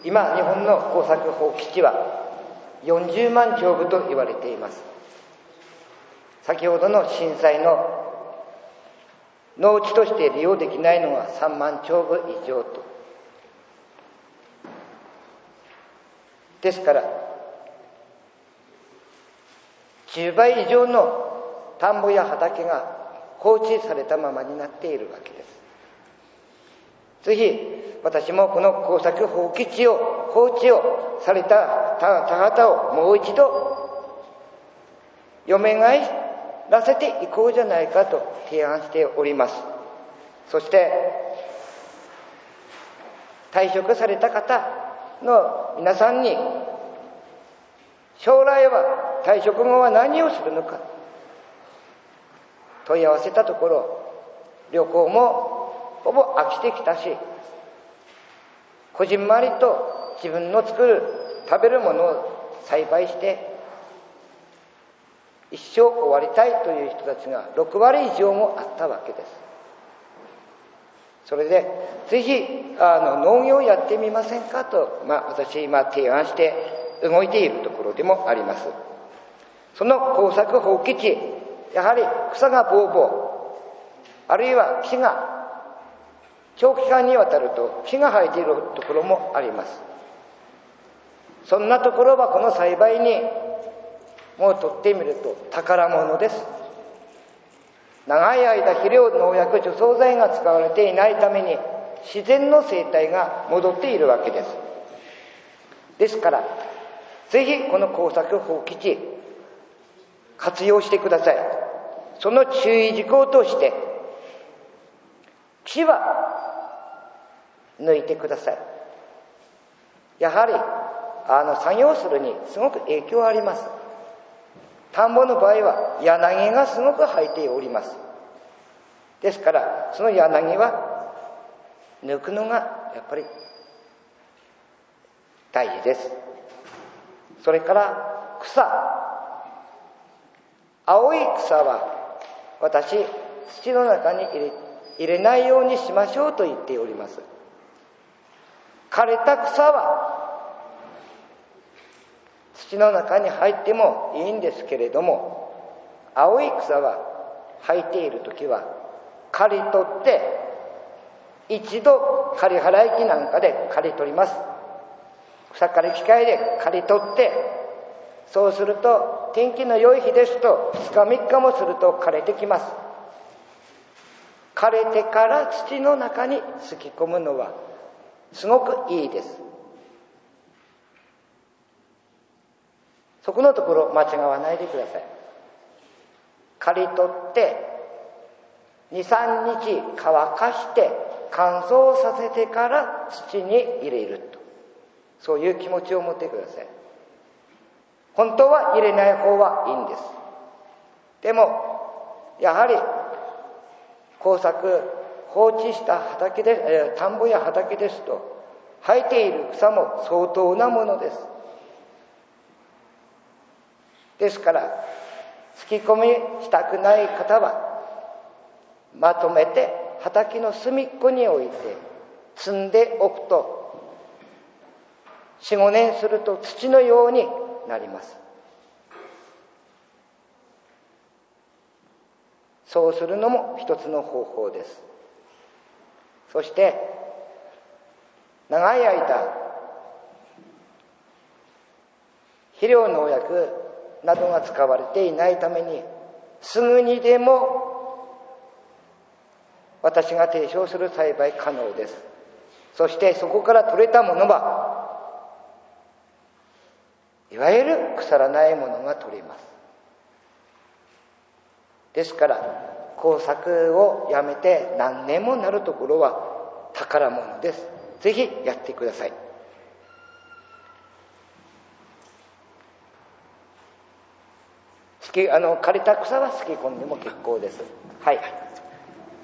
今日本の耕作放棄地は40万丁部と言われています。先ほどの震災の農地として利用できないのは3万丁部以上と。ですから10倍以上の田んぼや畑が放置されたままになっているわけです。ぜひ私もこの耕作放棄地を放置をされた田畑をもう一度よみがえらせていこうじゃないかと提案しております。そして退職された方の皆さんに将来は退職後は何をするのか問い合わせたところ、旅行もほぼ飽きてきたし、こじんまりと自分の作る食べるものを栽培して一生終わりたいという人たちが6割以上もあったわけです。それでぜひ農業をやってみませんかと、私今提案して動いているところでもあります。その耕作放棄地、やはり草がぼうぼう、あるいは木が長期間にわたると木が生えているところもあります。そんなところはこの栽培にもうとってみると宝物です。長い間肥料、農薬、除草剤が使われていないために自然の生態が戻っているわけです。ですからぜひこの耕作放棄地活用してください。その注意事項として木は抜いてください。やはり作業するにすごく影響あります。田んぼの場合は柳がすごく生えております。ですからその柳は抜くのがやっぱり大事です。それから草、青い草は私土の中に入れないようにしましょうと言っております。枯れた草は土の中に入ってもいいんですけれども、青い草は生えているときは刈り取って一度刈り払い機なんかで刈り取ります。草刈り機械で刈り取って、そうすると天気の良い日ですと2日3日もすると枯れてきます。枯れてから土の中にすき込むのはすごくいいです。そこのところ間違わないでください。刈り取って2、3日乾かして乾燥させてから土に入れると、そういう気持ちを持ってください。本当は入れない方はいいんです。でもやはり耕作放置した畑で、田んぼや畑ですと生えている草も相当なものです。ですから突き込みしたくない方はまとめて畑の隅っこに置いて積んでおくと 4、5年すると土のようになります。そうするのも一つの方法です。そして長い間肥料、農薬などが使われていないためにすぐにでも私が提唱する栽培可能です。そしてそこから取れたものはいわゆる腐らないものが取れます。ですから耕作をやめて何年もなるところは宝物です。ぜひやってください。枯れた草はすき込んでも結構です。はい。